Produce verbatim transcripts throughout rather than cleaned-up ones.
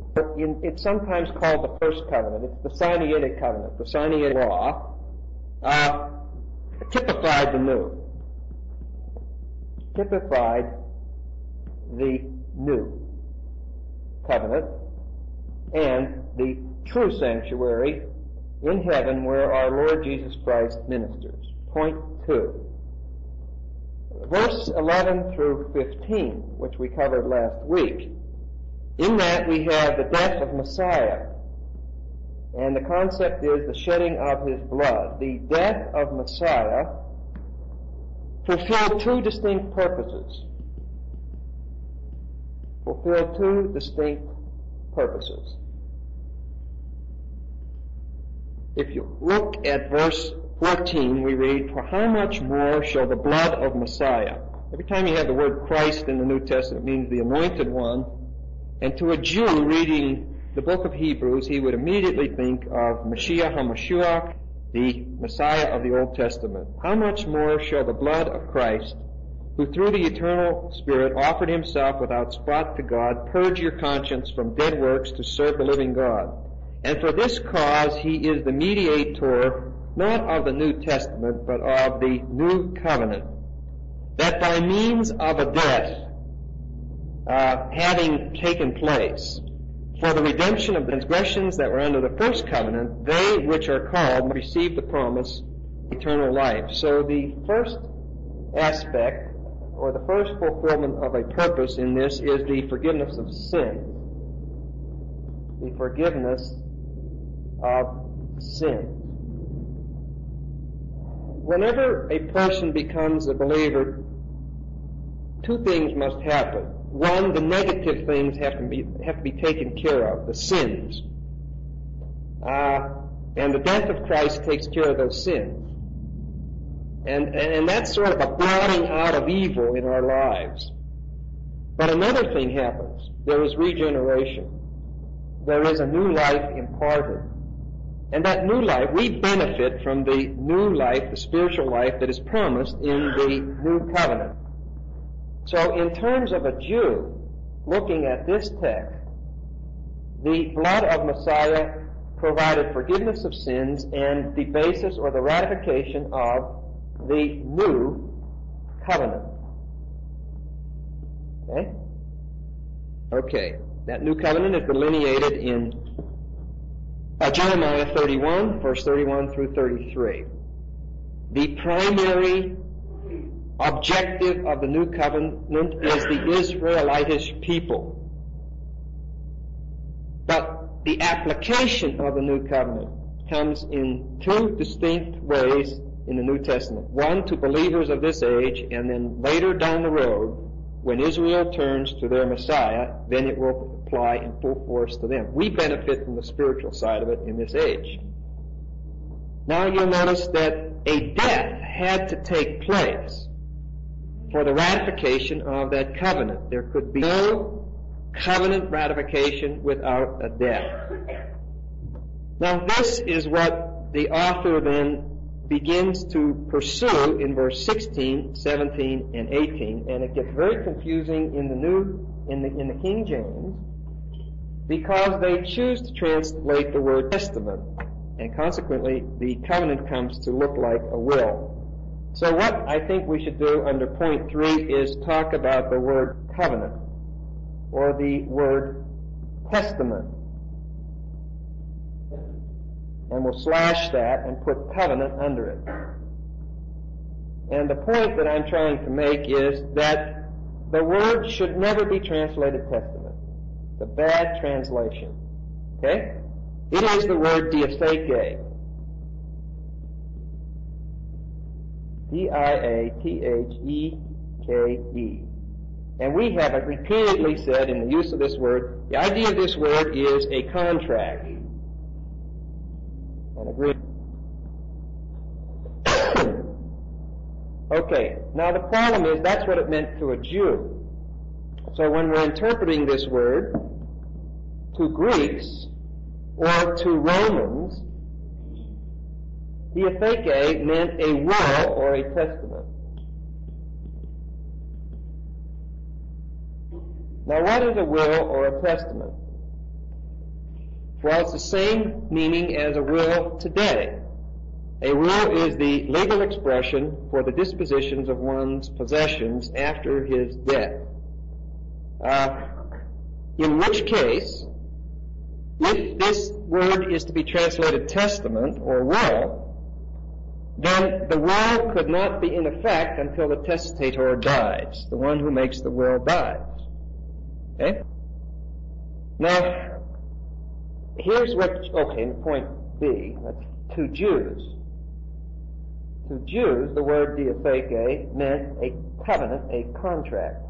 It's sometimes called the first covenant. It's the Sinaitic covenant, the Sinaitic law, uh, typified the new. Typified the new covenant and the true sanctuary in heaven where our Lord Jesus Christ ministers. Point two. Verse eleven through fifteen, which we covered last week. In that we have the death of Messiah. And the concept is the shedding of his blood. The death of Messiah fulfilled two distinct purposes. Fulfilled two distinct purposes. If you look at verse fourteen, we read, "For how much more shall the blood of Messiah..." Every time you have the word Christ in the New Testament, it means the anointed one. And to a Jew reading the book of Hebrews, he would immediately think of Mashiach HaMashiach, the Messiah of the Old Testament. How much more shall the blood of Christ, who through the eternal Spirit offered himself without spot to God, purge your conscience from dead works to serve the living God. And for this cause he is the mediator, not of the New Testament, but of the New Covenant, that by means of a death uh, having taken place, for the redemption of the transgressions that were under the first covenant, they which are called receive the promise of eternal life. So the first aspect, or the first fulfillment of a purpose in this, is the forgiveness of sin. The forgiveness of sin. Whenever a person becomes a believer, two things must happen. One, the negative things have to be have to be taken care of, the sins. Uh, and the death of Christ takes care of those sins. And, and that's sort of a blotting out of evil in our lives. But another thing happens. There is regeneration. There is a new life imparted. And that new life, we benefit from the new life, the spiritual life that is promised in the new covenant. So in terms of a Jew, looking at this text, the blood of Messiah provided forgiveness of sins and the basis or the ratification of the new covenant. Okay? Okay. That new covenant is delineated in uh, Jeremiah thirty-one, verse thirty-one through thirty-three. The primary objective of the new covenant is the Israelitish people. But the application of the new covenant comes in two distinct ways in the New Testament. One to believers of this age, and then later down the road, when Israel turns to their Messiah, then it will apply in full force to them. We benefit from the spiritual side of it in this age. Now you'll notice that a death had to take place for the ratification of that covenant. There could be no covenant ratification without a death. Now this is what the author then begins to pursue in verse sixteen, seventeen, and eighteen, and it gets very confusing in the new, in the, in the King James, because they choose to translate the word testament, and consequently the covenant comes to look like a will. So what I think we should do under point three is talk about the word covenant, or the word testament. And we'll slash that and put covenant under it. And the point that I'm trying to make is that the word should never be translated testament. It's a bad translation. Okay? It is the word diatheke. D I A T H E K E. And we have repeatedly said in the use of this word, the idea of this word is a contract. An agreement. Okay, now the problem is that's what it meant to a Jew. So when we're interpreting this word to Greeks or to Romans, diatheke meant a will or a testament. Now what is a will or a testament? Well, it's the same meaning as a will today. A will is the legal expression for the dispositions of one's possessions after his death. Uh, in which case, if this word is to be translated testament or will, then the will could not be in effect until the testator dies. The one who makes the will dies. Okay? Now, here's what, okay, point B, that's to Jews. To Jews, the word diatheke meant a covenant, a contract.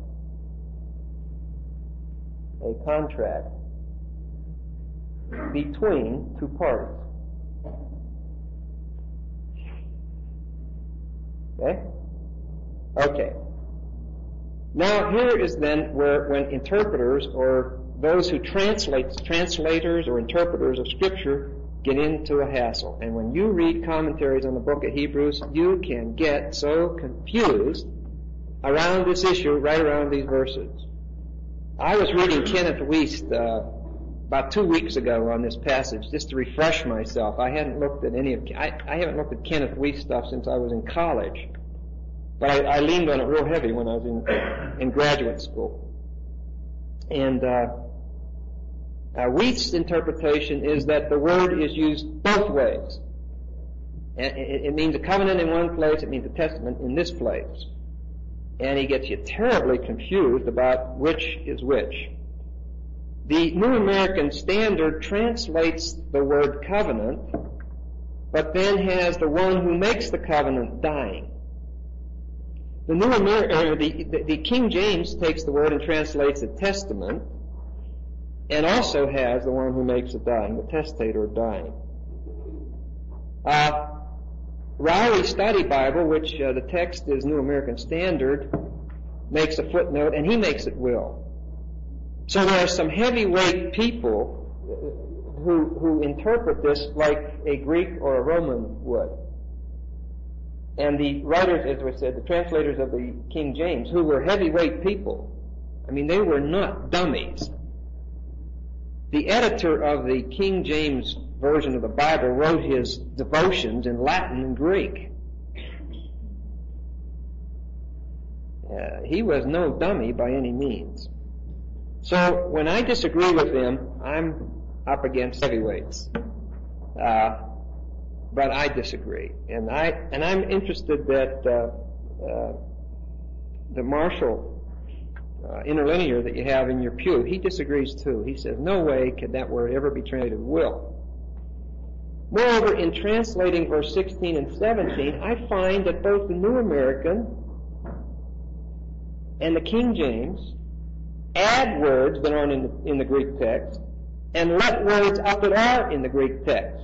A contract between two parties. Okay? Okay. Now here is then where when interpreters or those who translate, translators or interpreters of Scripture get into a hassle. And when you read commentaries on the book of Hebrews, you can get so confused around this issue, right around these verses. I was reading Kenneth Wuest uh, about two weeks ago on this passage, just to refresh myself. I hadn't looked at any of, I, I haven't looked at Kenneth Wuest stuff since I was in college. But I, I leaned on it real heavy when I was in, in graduate school. And, uh, uh, Wuest's interpretation is that the word is used both ways. And it, it means a covenant in one place, it means a testament in this place. And he gets you terribly confused about which is which. The New American Standard translates the word covenant, but then has the one who makes the covenant dying. The New Amer- the, the, the King James takes the word and translates it testament, and also has the one who makes it dying, the testator dying. Uh, Riley Study Bible, which uh, the text is New American Standard, makes a footnote, and he makes it will. So there are some heavyweight people who who interpret this like a Greek or a Roman would. And the writers, as we said, the translators of the King James, who were heavyweight people, I mean, they were not dummies. The editor of the King James version of the Bible wrote his devotions in Latin and Greek. Uh, he was no dummy by any means. So when I disagree with them, I'm up against heavyweights. Uh, but I disagree, and I and I'm interested that uh, uh, the Marshall uh, interlinear that you have in your pew, he disagrees too. He says, no way could that word ever be translated will. Moreover, in translating verse sixteen and seventeen, I find that both the New American and the King James add words that aren't in the, in the Greek text and let words up that are in the Greek text.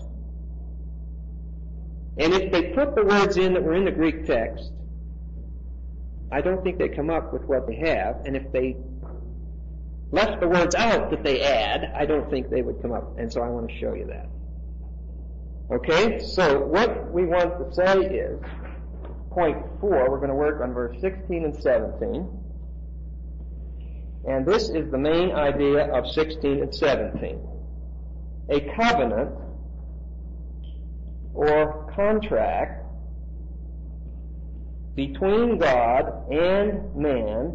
And if they put the words in that were in the Greek text, I don't think they come up with what they have. And if they left the words out that they add, I don't think they would come up. And so I want to show you that. Okay, so what we want to say is, point four, we're going to work on verse sixteen and seventeen. And this is the main idea of sixteen and seventeen. A covenant or contract between God and man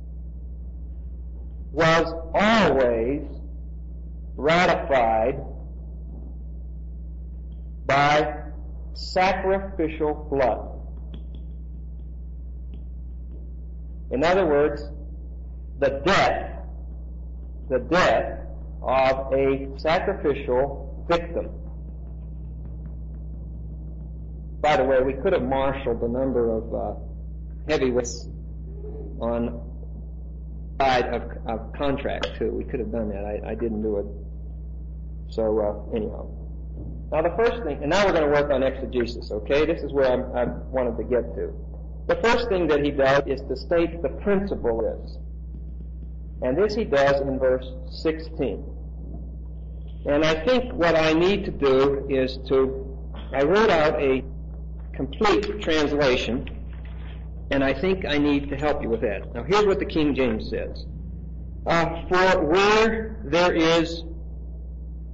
was always ratified by sacrificial blood. In other words, the death, the death of a sacrificial victim. By the way, we could have marshaled a number of uh, heavyweights on the side of, of contract too. We could have done that. I, I didn't do it. So uh, anyhow. Now the first thing, and now we're going to work on exegesis, okay? This is where I'm, I wanted to get to. The first thing that he does is to state the principle is. And this he does in verse sixteen. And I think what I need to do is to, I wrote out a complete translation, and I think I need to help you with that. Now here's what the King James says. Uh, for where there is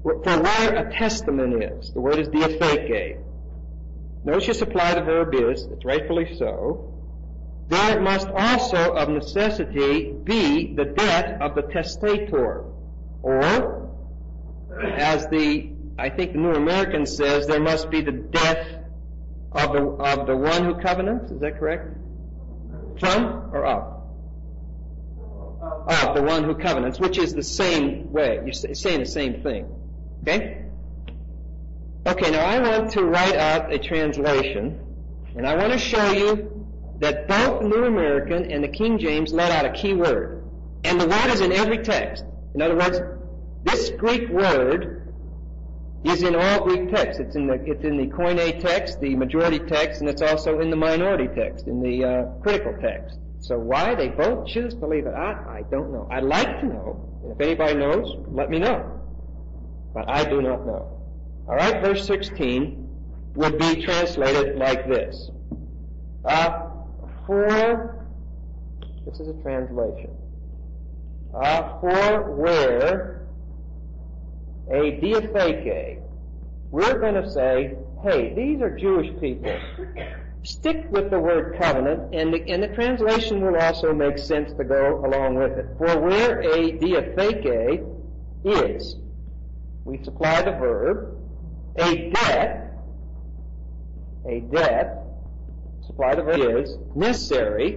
for where a testament is. The word is diatheke. Notice you supply the verb is, it's rightfully so. There must also of necessity be the death of the testator. Or, as the, I think the New American says, there must be the death of the, of the one who covenants. Is that correct? From or of? Of the one who covenants, which is the same way. You're saying the same thing. Okay? Okay, now I want to write out a translation, and I want to show you that both the New American and the King James let out a key word. And the word is in every text. In other words, this Greek word is in all Greek texts. It's in the, it's in the Koine text, the majority text, and it's also in the minority text, in the uh, critical text. So why they both choose to leave it out, I don't know. I'd like to know. And if anybody knows, let me know. But I do not know. All right, verse sixteen would be translated like this. Uh, for, this is a translation. Uh, for where a diatheke, we're going to say, hey, these are Jewish people. Stick with the word covenant, and the, and the translation will also make sense to go along with it. For where a diatheke is, we supply the verb. A death, a death, supply the verb is necessary,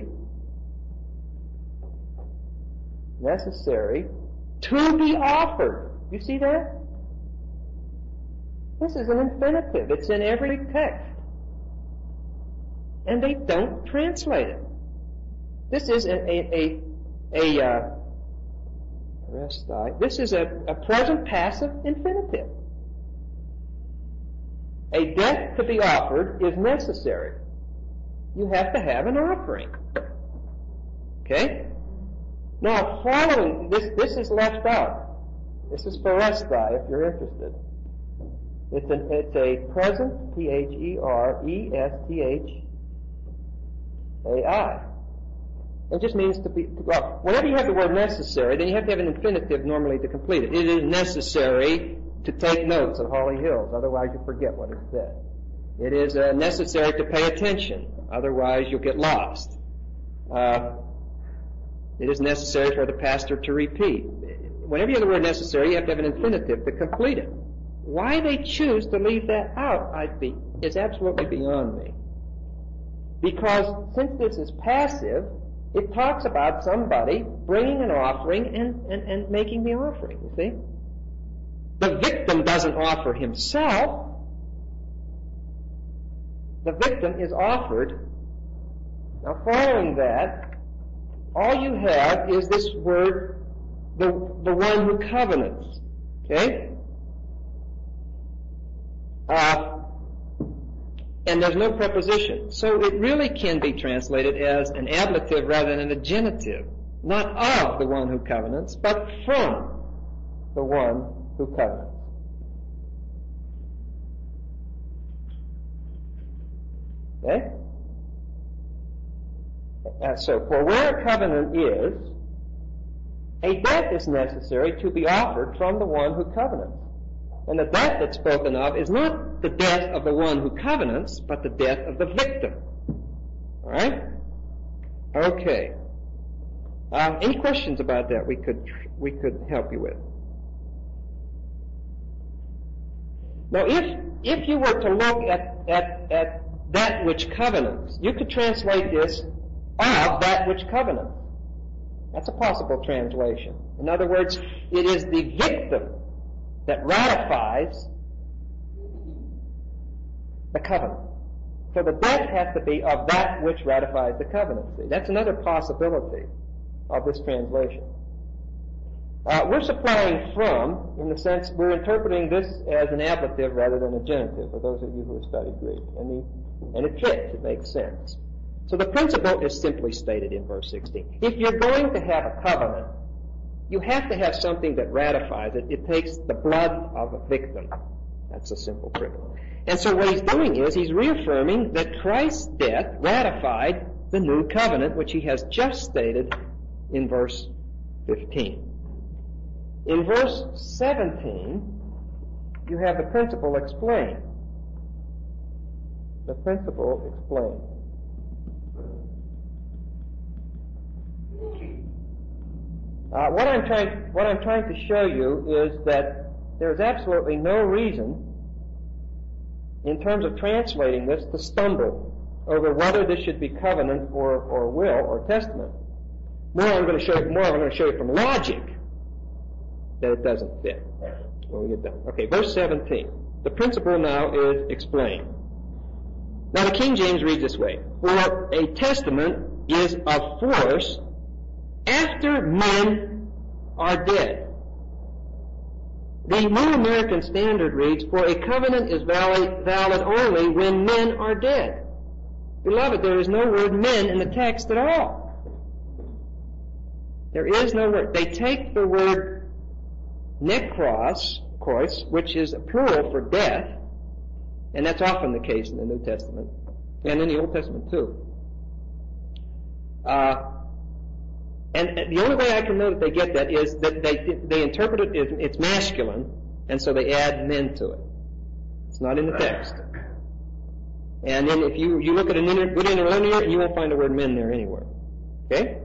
necessary to be offered. You see that? This is an infinitive. It's in every text. And they don't translate it. This is a, a, a, a uh, restai. This is a, a present passive infinitive. A death to be offered is necessary. You have to have an offering. Okay? Now, following, this, this is left out. This is Pharestai, if you're interested. It's, an, it's a present, P H E R E S T H A I. It just means to be, to, well, whenever you have the word necessary, then you have to have an infinitive normally to complete it. It is necessary to take notes at Holly Hills, otherwise you forget what is said. It is uh, necessary to pay attention, otherwise you'll get lost. Uh, it is necessary for the pastor to repeat. Whenever you have the word necessary, you have to have an infinitive to complete it. Why they choose to leave that out, I'd be, is absolutely beyond me. Because since this is passive, it talks about somebody bringing an offering and, and, and making the offering, you see? The victim doesn't offer himself. The victim is offered. Now following that, all you have is this word, the, the one who covenants. Okay? Uh, and there's no preposition. So it really can be translated as an ablative rather than a genitive. Not of the one who covenants, but from the one who covenants. Okay? Uh, so, for where a covenant is, a death is necessary to be offered from the one who covenants. And the death that's spoken of is not the death of the one who covenants, but the death of the victim. All right? Okay. Uh, any questions about that we could we could help you with? Now, if if you were to look at, at, at that which covenants, you could translate this of that which covenants. That's a possible translation. In other words, it is the victim that ratifies the covenant. So the death has to be of that which ratifies the covenant. See, that's another possibility of this translation. Uh, we're supplying from, in the sense, we're interpreting this as an ablative rather than a genitive, for those of you who have studied Greek. And, the, and it fits, it makes sense. So the principle is simply stated in verse sixteen. If you're going to have a covenant, you have to have something that ratifies it. It takes the blood of a victim. That's a simple principle. And so what he's doing is he's reaffirming that Christ's death ratified the new covenant, which he has just stated in verse fifteen. In verse seventeen, you have the principle explained. The principle explained. Uh, what I'm trying, what I'm trying to show you is that there is absolutely no reason, in terms of translating this, to stumble over whether this should be covenant or, or will or testament. More, I'm going to show you. More, I'm going to show you from logic that it doesn't fit when we get done. Okay, verse seventeen. The principle now is explained. Now, the King James reads this way: "For a testament is of force after men are dead." The New American Standard reads, "For a covenant is valid, valid only when men are dead." Beloved, there is no word men in the text at all. There is no word. They take the word nekros, kois, which is a plural for death, and that's often the case in the New Testament, and in the Old Testament too. Uh, and, and the only way I can know that they get that is that they they interpret it as it's masculine, and so they add men to it. It's not in the text. And then if you, you look at an inter, good interlinear, you won't find the word men there anywhere. Okay?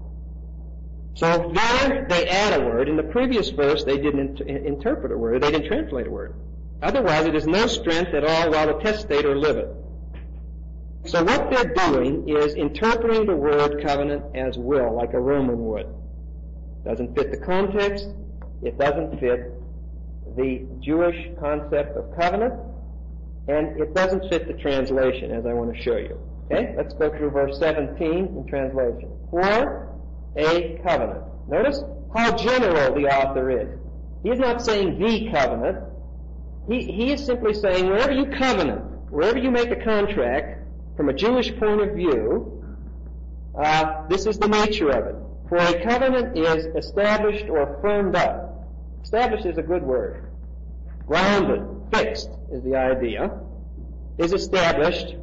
So there they add a word. In the previous verse, they didn't in, interpret a word. They didn't translate a word. Otherwise, it is no strength at all while the testator liveth. So what they're doing is interpreting the word covenant as will, like a Roman would. Doesn't fit the context. It doesn't fit the Jewish concept of covenant. And it doesn't fit the translation, as I want to show you. Okay? Let's go through verse seventeen in translation. For a covenant. Notice how general the author is. He is not saying the covenant. He, he is simply saying wherever you covenant, wherever you make a contract, from a Jewish point of view, uh, this is the nature of it. For a covenant is established or firmed up. Established is a good word. Grounded, fixed is the idea. Is established.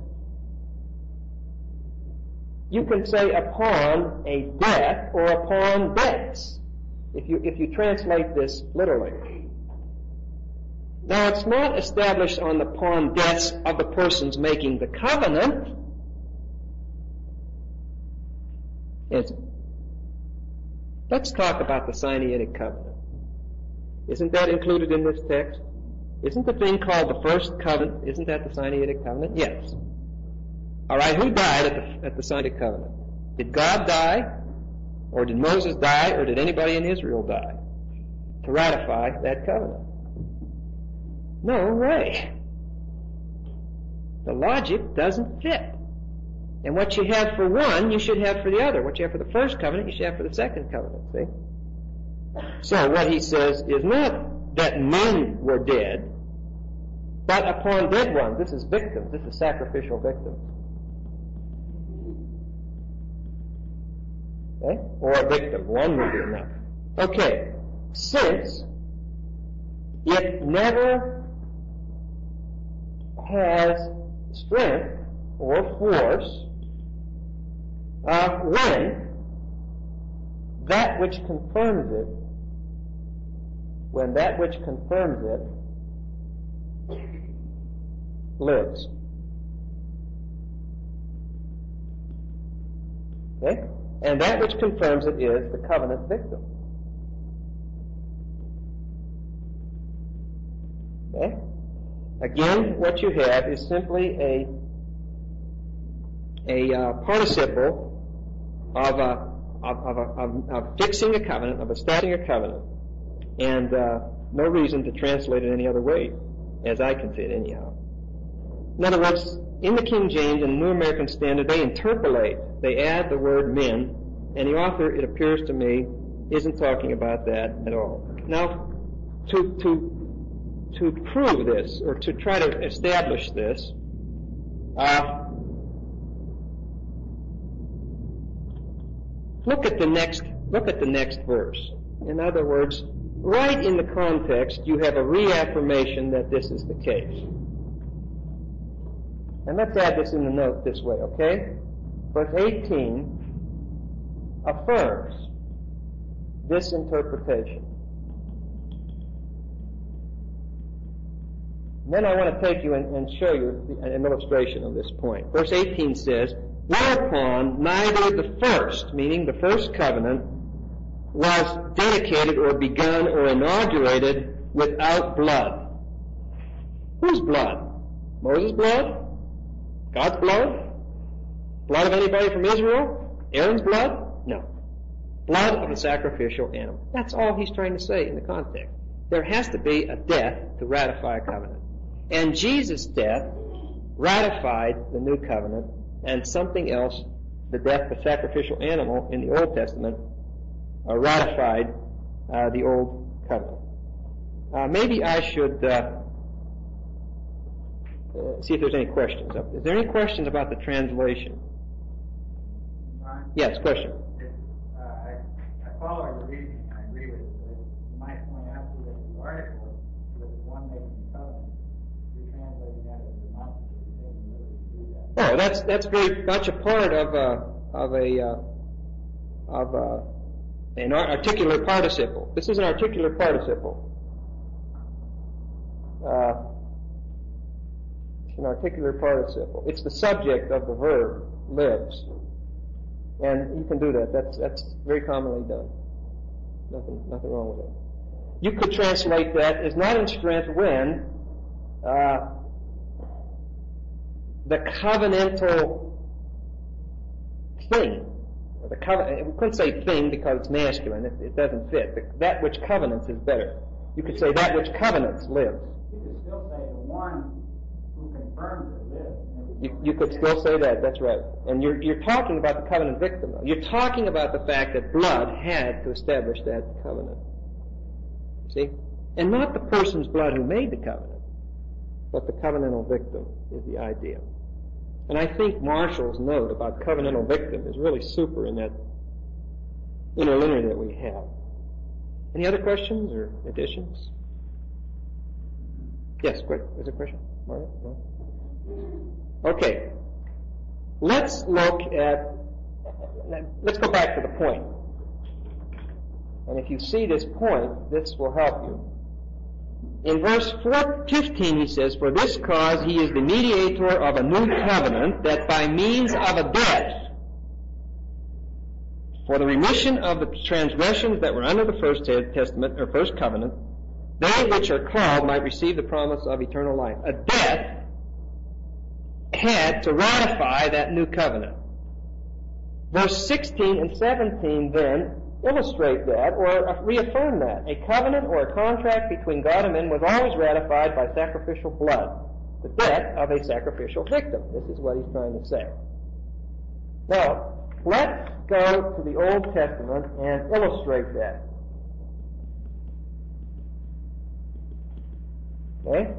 You can say upon a death or upon debts, if you if you translate this literally. Now, it's not established on the upon deaths of the persons making the covenant. Is it? Let's talk about the Sinaitic covenant. Isn't that included in this text? Isn't the thing called the first covenant, isn't that the Sinaitic covenant? Yes. All right, who died at the, at the Sinaitic covenant? Did God die? Or did Moses die? Or did anybody in Israel die to ratify that covenant? No way. The logic doesn't fit. And what you have for one, you should have for the other. What you have for the first covenant, you should have for the second covenant, see? So what he says is not that men were dead, but upon dead ones. This is victims. This is sacrificial victims. Okay? Or a victim. One would be enough. Okay. Since it never has strength or force uh, when that which confirms it, when that which confirms it lives. Okay? And that which confirms it is the covenant victim. Okay? Again, what you have is simply a a uh, participle of, a, of, of, a, of, of fixing a covenant, of establishing a covenant, and uh, no reason to translate it any other way, as I can see it anyhow. In other words, in the King James and the New American Standard, they interpolate, they add the word men, and the author, it appears to me, isn't talking about that at all. Now, to to to prove this, or to try to establish this, uh, look at the next look at the next verse. In other words, right in the context, you have a reaffirmation that this is the case. And let's add this in the note this way, okay? Verse eighteen affirms this interpretation. Then I want to take you and, and show you an illustration of this point. Verse eighteen says, whereupon neither the first, meaning the first covenant, was dedicated or begun or inaugurated without blood. Whose blood? Moses' blood? God's blood? Blood of anybody from Israel? Aaron's blood? No. Blood of a sacrificial animal. That's all he's trying to say in the context. There has to be a death to ratify a covenant. And Jesus' death ratified the new covenant, and something else, the death of a sacrificial animal in the Old Testament, uh, ratified uh, the Old Covenant. Uh, maybe I should uh, uh, see if there's any questions. Is there any questions about the translation? Ron? Yes, question. Uh, I, I follow your reasoning, and I agree with it, but you might point out to that the article with the one making the covenant, you're translating that as a nonsense. You didn't really do that. Oh, that's that's very much a part of a of a uh, of a, an articular participle. This is an articular participle. Uh, it's an articular participle. It's the subject of the verb lives, and you can do that. That's that's very commonly done. Nothing nothing wrong with it. You could translate that as not in strength when uh, the covenantal thing, or the covenant. We couldn't say thing because it's masculine. It, it doesn't fit. The, that which covenants is better. You could say that which covenants lives. You could still say the one who confirms it lives. You, you could still say that. That's right. And you're you're talking about the covenant victim. Though. You're talking about the fact that blood had to establish that covenant. See, and not the person's blood who made the covenant, but the covenantal victim is the idea. And I think Marshall's note about covenantal victim is really super in that interlinear that we have. Any other questions or additions? Yes, quick. Is there a question? Mario? No? Okay. Let's look at, let's go back to the point. And if you see this point, this will help you. In verse fifteen he says, for this cause he is the mediator of a new covenant, that by means of a death, for the remission of the transgressions that were under the first testament, or first covenant, they which are called might receive the promise of eternal life. A death had to ratify that new covenant. Verse sixteen and seventeen then illustrate that, or reaffirm that. A covenant or a contract between God and men was always ratified by sacrificial blood, the death of a sacrificial victim. This is what he's trying to say. Now, let's go to the Old Testament and illustrate that. Okay?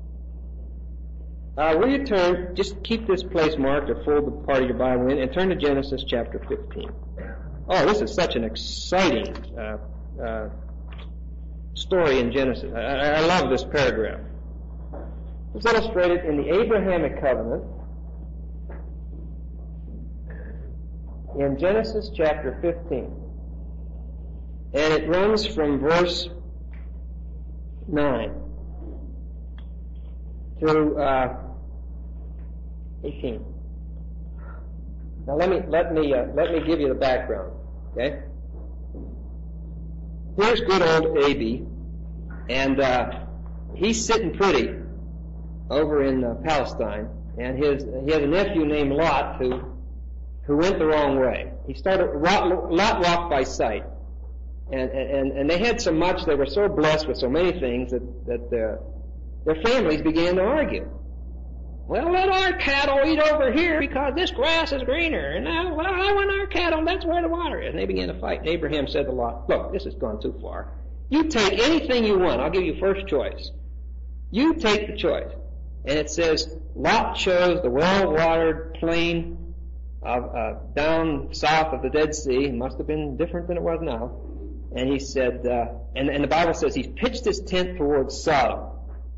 Uh, will you turn, just keep this place marked or fold the part of your Bible in, and turn to Genesis chapter fifteen. Oh, this is such an exciting uh, uh, story in Genesis. I, I love this paragraph. It's illustrated in the Abrahamic covenant in Genesis chapter fifteen. And it runs from verse nine through uh, eighteen. Now let me let me uh, let me give you the background. Okay. Here's good old Abie, and uh, he's sitting pretty over in uh, Palestine, and his he has a nephew named Lot who who went the wrong way. He started Lot, Lot walked by sight, and and and they had so much. They were so blessed with so many things that that their their families began to argue. Well, let our cattle eat over here because this grass is greener. And now, well, I want our cattle, that's where the water is. And they began to fight. And Abraham said to Lot, look, this has gone too far. You take anything you want. I'll give you first choice. You take the choice. And it says, Lot chose the well-watered plain of, uh, down south of the Dead Sea. It must have been different than it was now. And he said, uh, and, and the Bible says he pitched his tent towards Sodom.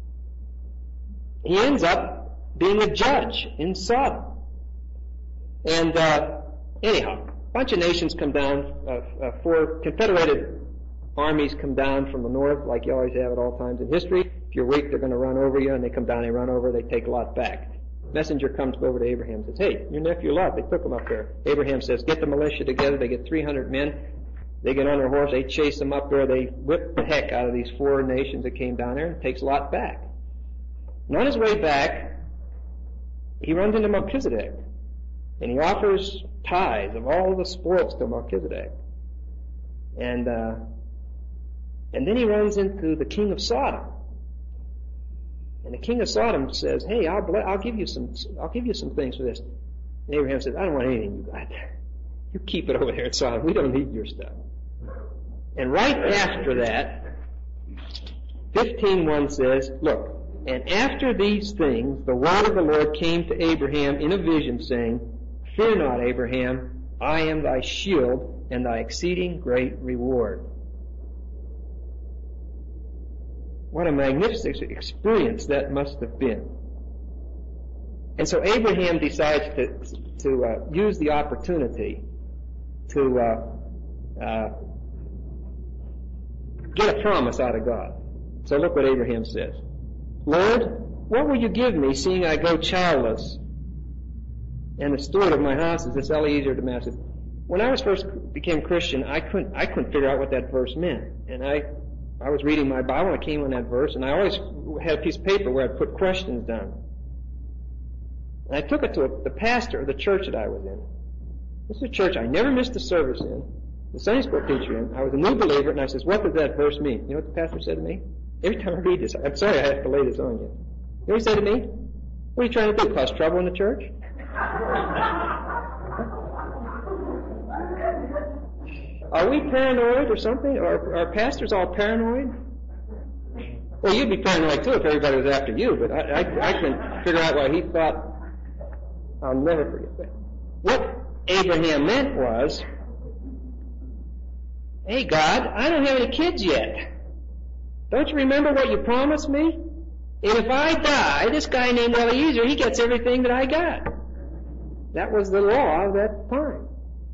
He ends up being a judge in Sodom. And uh, anyhow, a bunch of nations come down, uh, uh, four confederated armies come down from the north, like you always have at all times in history, If you're weak, they're going to run over you, and they come down, they run over, they take Lot back. Messenger comes over to Abraham and says, hey, your nephew Lot, they took him up there. Abraham says, get the militia together, they get three hundred men, they get on their horse, they chase them up there, they whip the heck out of these four nations that came down there, and takes Lot back. And on his way back, he runs into Melchizedek, and he offers tithes of all the spoils to Melchizedek. And, uh, and then he runs into the king of Sodom. And the king of Sodom says, hey, I'll, ble- I'll give you some, I'll give you some things for this. And Abraham says, I don't want anything you got. You keep it over there at Sodom. We don't need your stuff. And right after that, fifteen one says, look, and after these things, the word of the Lord came to Abraham in a vision, saying, fear not, Abraham, I am thy shield and thy exceeding great reward. What a magnificent experience that must have been. And so Abraham decides to, to uh, use the opportunity to uh, uh, get a promise out of God. So look what Abraham says. Lord, what will you give me, seeing I go childless, and the steward of my house is this Eliezer of Damascus? When I was first became Christian, I couldn't I couldn't figure out what that verse meant, and I I was reading my Bible and I came on that verse, and I always had a piece of paper where I'd put questions down. And I took it to a, the pastor of the church that I was in. This is a church I never missed a service in, the Sunday school teacher in. I was a new believer, and I says, what does that verse mean? You know what the pastor said to me? Every time I read this, I'm sorry I have to lay this on you. You know what he said to me? What are you trying to do, cause trouble in the church? Are we paranoid or something? Are, are pastors all paranoid? Well, you'd be paranoid too if everybody was after you, but I, I, I can figure out why he thought, I'll never forget that. What Abraham meant was, hey God, I don't have any kids yet. Don't you remember what you promised me? And if I die, this guy named Eliezer, he gets everything that I got. That was the law of that time.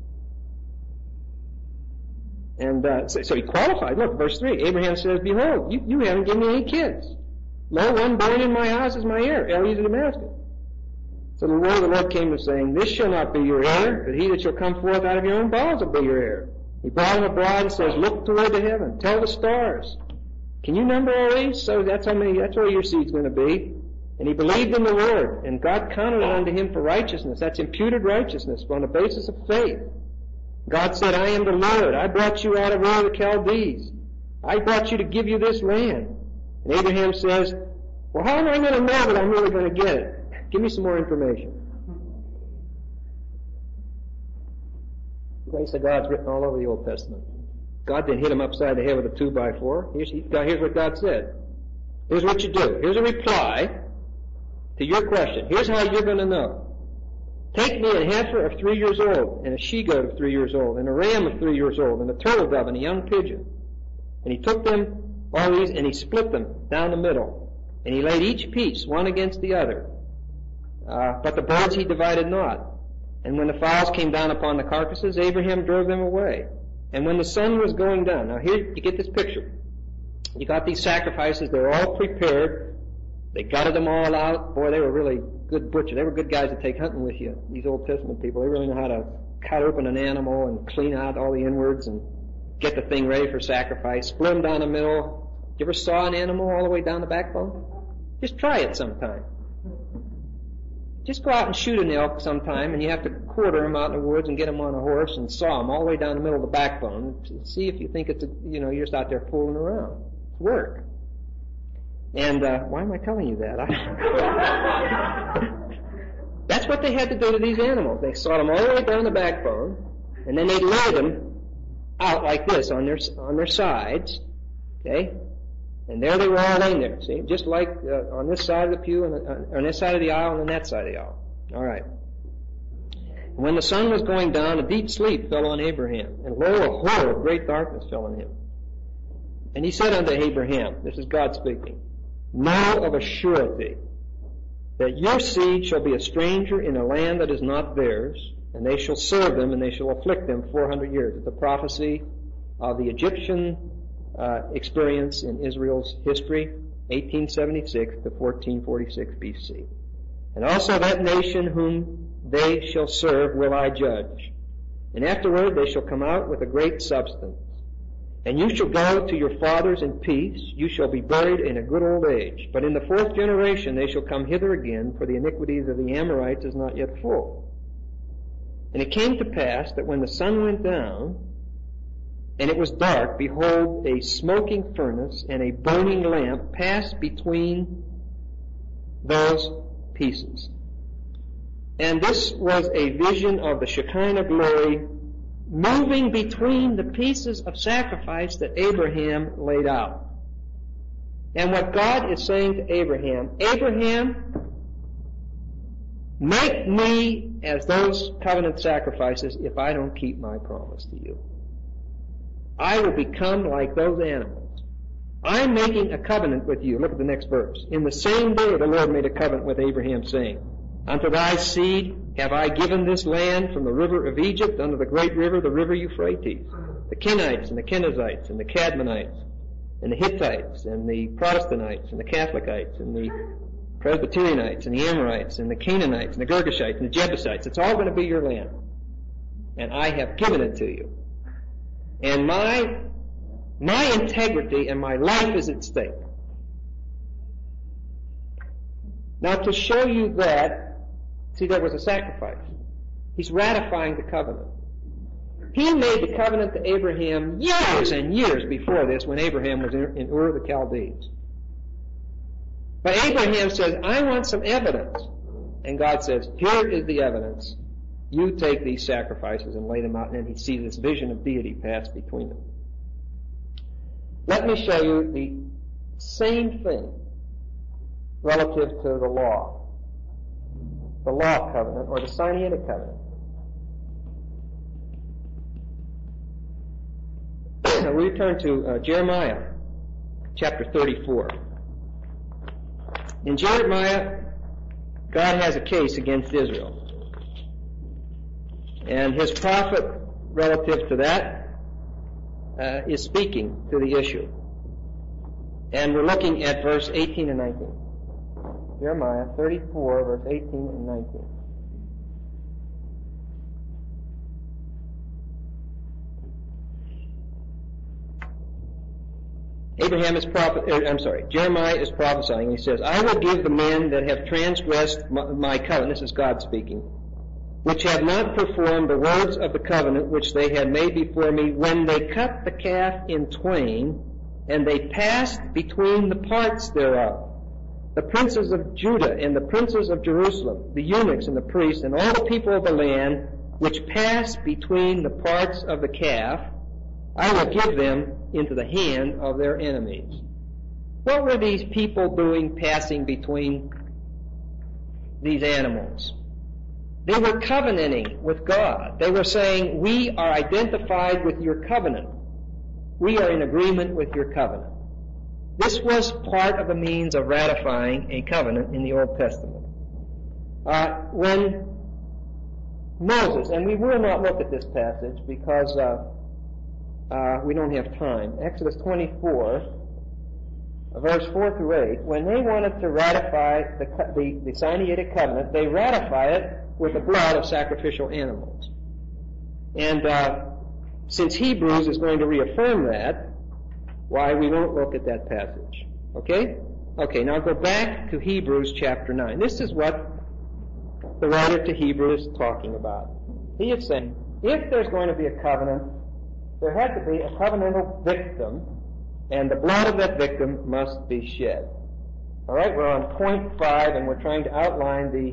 And uh, so, so he qualified. Look, verse three. Abraham says, behold, you, you haven't given me any kids. Lo, one born in my house is my heir, Eliezer of Damascus. So the word of the Lord came to saying, this shall not be your heir, but he that shall come forth out of your own bowels will be your heir. He brought him abroad and says, look toward the heaven, tell the stars. Can you number all these? So that's how many, that's where your seed's going to be. And he believed in the Lord, and God counted it unto him for righteousness. That's imputed righteousness on the basis of faith. God said, I am the Lord. I brought you out of Ur of the Chaldees. I brought you to give you this land. And Abraham says, well, how am I going to know that I'm really going to get it? Give me some more information. The grace of God's written all over the Old Testament. God didn't hit him upside the head with a two by four. Here's, here's what God said. Here's what you do. Here's a reply to your question. Here's how you're going to know. Take me a heifer of three years old, and a she-goat of three years old, and a ram of three years old, and a turtle dove, and a young pigeon. And he took them, all these, and he split them down the middle. And he laid each piece one against the other. Uh, but the birds he divided not. And when the fowls came down upon the carcasses, Abraham drove them away. And when the sun was going down, now here you get this picture. You got these sacrifices, they're all prepared. They gutted them all out. Boy, they were really good butchers. They were good guys to take hunting with you. These Old Testament people, they really know how to cut open an animal and clean out all the inwards and get the thing ready for sacrifice. Split them down the middle. You ever saw an animal all the way down the backbone? Just try it sometime. Just go out and shoot an elk sometime, and you have to quarter them out in the woods and get them on a horse and saw them all the way down the middle of the backbone. See if you think it's, a, you know, you're just out there fooling around. It's work. And uh, why am I telling you that? I That's what they had to do to these animals. They sawed them all the way down the backbone, and then they laid them out like this on their on their sides. Okay. And there they were all laying there, see, just like uh, on this side of the pew, and uh, on this side of the aisle, and on that side of the aisle. All right. When the sun was going down, a deep sleep fell on Abraham, and lo, a horror of great darkness fell on him. And he said unto Abraham, this is God speaking, know of a surety that your seed shall be a stranger in a land that is not theirs, and they shall serve them, and they shall afflict them four hundred years. It's a prophecy of the Egyptian Uh, experience in Israel's history. eighteen seventy-six to fourteen forty-six B C. And also that nation whom they shall serve will I judge. And afterward they shall come out with a great substance. And you shall go to your fathers in peace. You shall be buried in a good old age. But in the fourth generation they shall come hither again, for the iniquities of the Amorites is not yet full. And it came to pass that when the sun went down, and it was dark, behold, a smoking furnace and a burning lamp passed between those pieces. And this was a vision of the Shekinah glory moving between the pieces of sacrifice that Abraham laid out. And what God is saying to Abraham, Abraham, make me as those covenant sacrifices if I don't keep my promise to you. I will become like those animals. I'm making a covenant with you. Look at the next verse. In the same day the Lord made a covenant with Abraham, saying, unto thy seed have I given this land from the river of Egypt unto the great river, the river Euphrates. The Kenites and the Kenizzites and the Cadmonites and the Hittites and the Protestantites and the Catholikites and the Presbyterianites and the Amorites and the Canaanites and the Girgashites and the Jebusites. It's all going to be your land. And I have given it to you. And my, my integrity and my life is at stake. Now to show you that, see, there was a sacrifice. He's ratifying the covenant. He made the covenant to Abraham years and years before this, when Abraham was in Ur of the Chaldees. But Abraham says, I want some evidence. And God says, here is the evidence. You take these sacrifices and lay them out, and then he sees this vision of deity pass between them. Let me show you the same thing relative to the law. The law covenant, or the Sinaitic covenant. We turn to uh, Jeremiah chapter thirty-four. In Jeremiah, God has a case against Israel. And his prophet, relative to that, uh, is speaking to the issue. And we're looking at verse eighteen and nineteen. Jeremiah thirty-four, verse eighteen and nineteen. Abraham is prophet, er, I'm sorry, Jeremiah is prophesying. He says, I will give the men that have transgressed my, my covenant, this is God speaking, which have not performed the words of the covenant which they had made before me, when they cut the calf in twain, and they passed between the parts thereof. The princes of Judah and the princes of Jerusalem, the eunuchs and the priests, and all the people of the land, which passed between the parts of the calf, I will give them into the hand of their enemies. What were these people doing passing between these animals? They were covenanting with God. They were saying, we are identified with your covenant. We are in agreement with your covenant. This was part of the means of ratifying a covenant in the Old Testament. Uh, when Moses, and we will not look at this passage because uh, uh, we don't have time, Exodus twenty-four, verse four through eight, when they wanted to ratify the, the, the Sinaitic covenant, they ratify it with the blood of sacrificial animals. And uh, since Hebrews is going to reaffirm that, why, we won't look at that passage. Okay? Okay, now go back to Hebrews chapter nine. This is what the writer to Hebrews is talking about. He is saying, if there's going to be a covenant, there had to be a covenantal victim, and the blood of that victim must be shed. All right, we're on point five, and we're trying to outline the,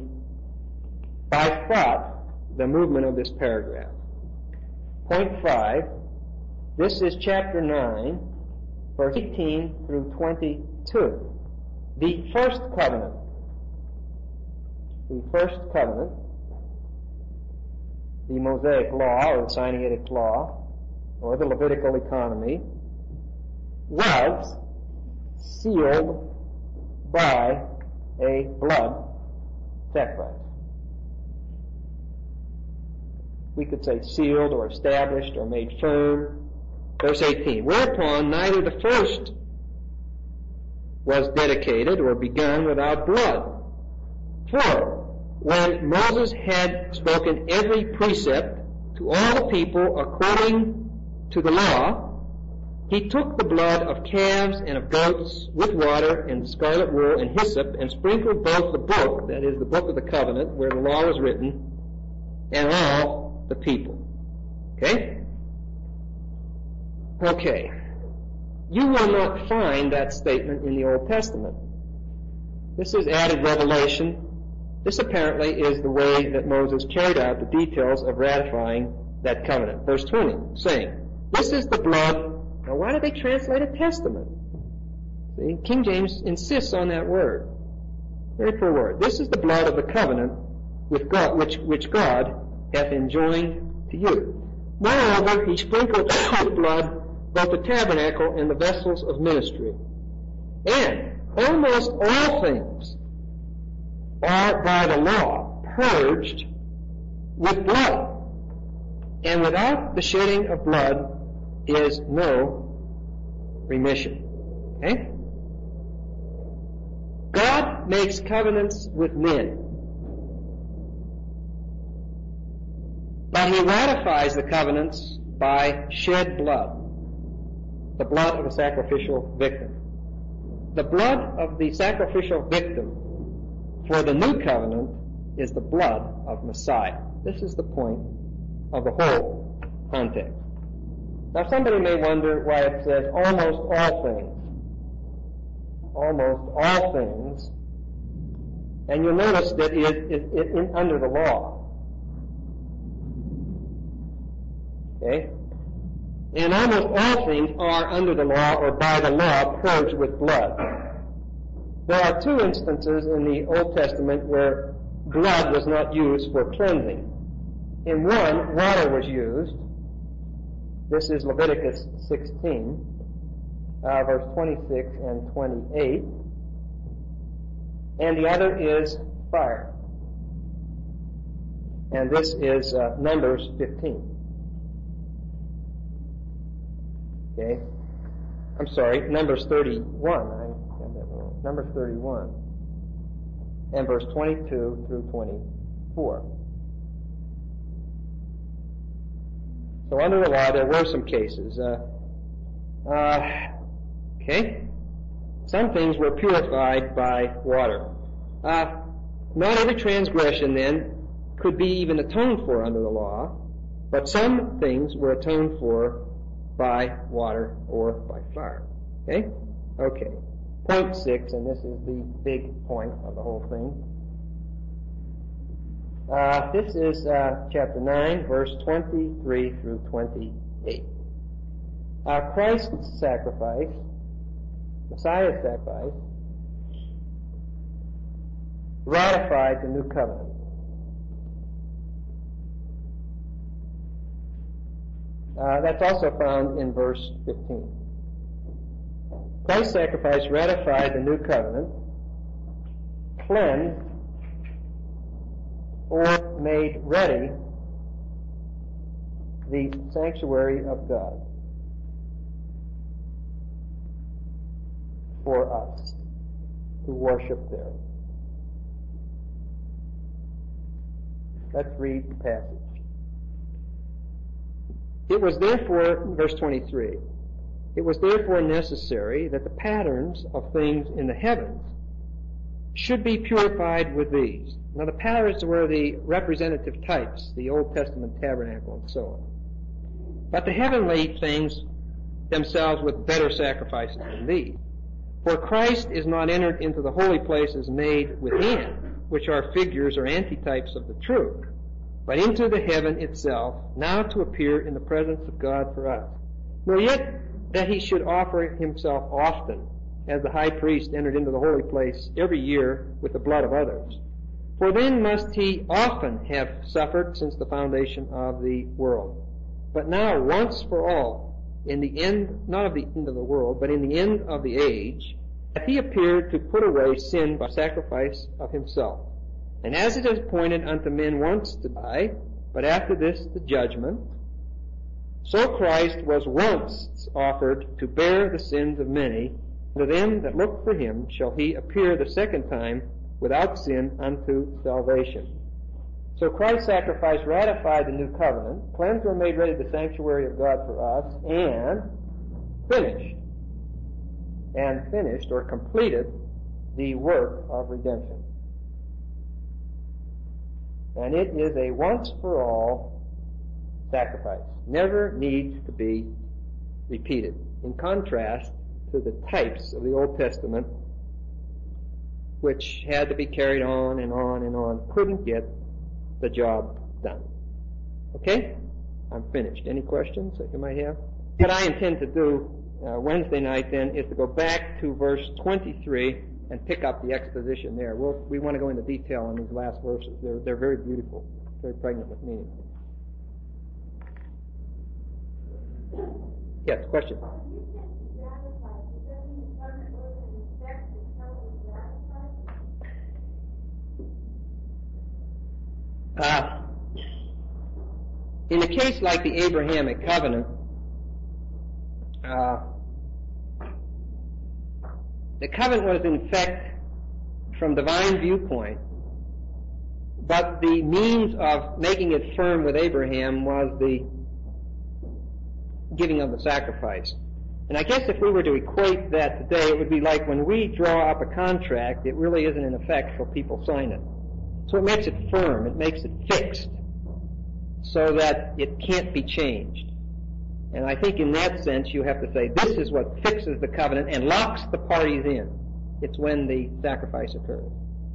by thought, the movement of this paragraph. Point five, this is chapter nine, verse eighteen through twenty-two. The first covenant. The first covenant, the Mosaic law, or the Sinaitic law, or the Levitical economy, was sealed by a blood sacrifice. We could say sealed or established or made firm. Verse eighteen, whereupon neither the first was dedicated or begun without blood. For when Moses had spoken every precept to all the people according to the law, he took the blood of calves and of goats with water and scarlet wool and hyssop and sprinkled both the book, that is the book of the covenant where the law was written, and all the people. Okay? Okay. You will not find that statement in the Old Testament. This is added revelation. This apparently is the way that Moses carried out the details of ratifying that covenant. Verse twenty, saying, this is the blood. Now why did they translate a testament? See, King James insists on that word. Very poor word. This is the blood of the covenant with God, which, which God hath enjoined to you. Moreover, he sprinkled with blood both the tabernacle and the vessels of ministry. And almost all things are by the law purged with blood. And without the shedding of blood is no remission. Okay? God makes covenants with men. But he ratifies the covenants by shed blood. The blood of a sacrificial victim. The blood of the sacrificial victim for the new covenant is the blood of Messiah. This is the point of the whole context. Now somebody may wonder why it says almost all things. Almost all things. And you'll notice that it is it, it, it, under the law. Okay? And almost all things are under the law or by the law purged with blood. There are two instances in the Old Testament where blood was not used for cleansing. In one, water was used. This is Leviticus sixteen, uh, verse twenty-six and twenty-eight. And the other is fire. And this is uh, Numbers fifteen. Okay. I'm sorry, Numbers thirty-one. I have that wrong. Numbers thirty-one. And verse twenty-two through twenty-four. So under the law, there were some cases. Uh, uh, okay. Some things were purified by water. Uh, not every transgression, then, could be even atoned for under the law, but some things were atoned for by water or by fire. Okay? Okay. Point six, and this is the big point of the whole thing. Uh, this is uh, chapter nine, verse twenty-three through twenty-eight. Uh, Christ's sacrifice, Messiah's sacrifice, ratified the new covenant. Uh, that's also found in verse fifteen. Christ's sacrifice ratified the new covenant, cleansed or made ready the sanctuary of God for us who worship there. Let's read the passage. It was therefore, verse twenty-three, it was therefore necessary that the patterns of things in the heavens should be purified with these. Now the patterns were the representative types, the Old Testament tabernacle and so on. But the heavenly things themselves with better sacrifices than these. For Christ is not entered into the holy places made within, which are figures or antitypes of the truth, but into the heaven itself, now to appear in the presence of God for us. Nor yet that he should offer himself often, as the high priest entered into the holy place every year with the blood of others. For then must he often have suffered since the foundation of the world. But now, once for all, in the end, not of the end of the world, but in the end of the age, hath he appeared to put away sin by sacrifice of himself. And as it is appointed unto men once to die, but after this the judgment, so Christ was once offered to bear the sins of many, To them that look for him shall he appear the second time without sin unto salvation. So Christ's sacrifice ratified the new covenant, cleansed or made ready the sanctuary of God for us, and finished, and finished or completed the work of redemption. And it is a once-for-all sacrifice. Never needs to be repeated. In contrast to the types of the Old Testament, which had to be carried on and on and on, couldn't get the job done. Okay? I'm finished. Any questions that you might have? What I intend to do uh, Wednesday night then is to go back to verse twenty-three and pick up the exposition there. We'll, we want to go into detail on these last verses. They're, they're very beautiful, very pregnant with meaning. Yes, question? Uh, in a case like the Abrahamic covenant, uh, the covenant was in effect from divine viewpoint, but the means of making it firm with Abraham was the giving of the sacrifice. And I guess if we were to equate that today, it would be like when we draw up a contract, it really isn't in effect till people sign it. So it makes it firm, it makes it fixed, so that it can't be changed. And I think in that sense you have to say, this is what fixes the covenant and locks the parties in. It's when the sacrifice occurs.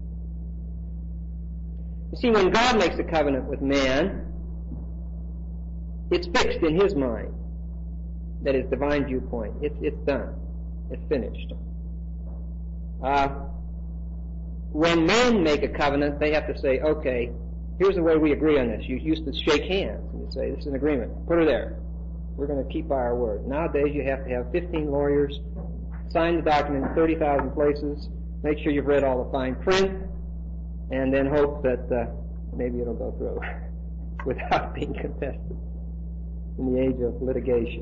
You see, when God makes a covenant with man, it's fixed in his mind. That is divine viewpoint. It's, it's done. It's finished. Uh, When men make a covenant, they have to say, okay, here's the way we agree on this. You used to shake hands and you say, this is an agreement. Put her there. We're going to keep by our word. Nowadays you have to have fifteen lawyers, sign the document in thirty thousand places, make sure you've read all the fine print, and then hope that uh, maybe it'll go through without being contested in the age of litigation.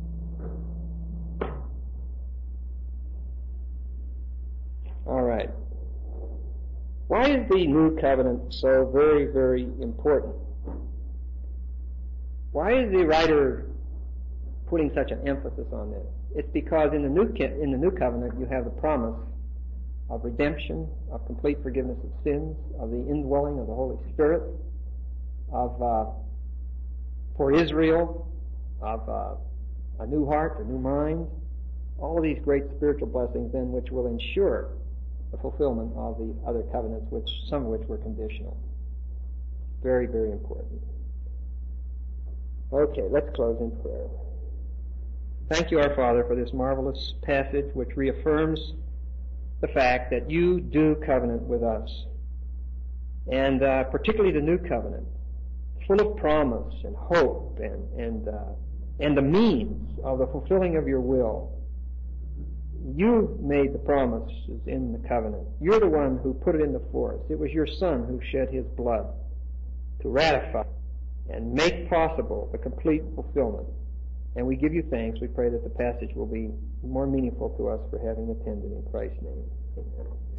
All right. Why is the new covenant so very, very important? Why is the writer putting such an emphasis on this? It's because in the new in the new covenant you have the promise of redemption, of complete forgiveness of sins, of the indwelling of the Holy Spirit, of uh, for Israel, of uh, a new heart, a new mind, all of these great spiritual blessings then which will ensure the fulfillment of the other covenants, which some of which were conditional. Very, very important. Okay, let's close in prayer. Thank you, our Father, for this marvelous passage which reaffirms the fact that you do covenant with us, and uh, particularly the new covenant, full of promise and hope and and uh, and the means of the fulfilling of your will. You made the promises in the covenant. You're the one who put it into force. It was your Son who shed his blood to ratify and make possible the complete fulfillment. And we give you thanks. We pray that the passage will be more meaningful to us for having attended in Christ's name. Amen.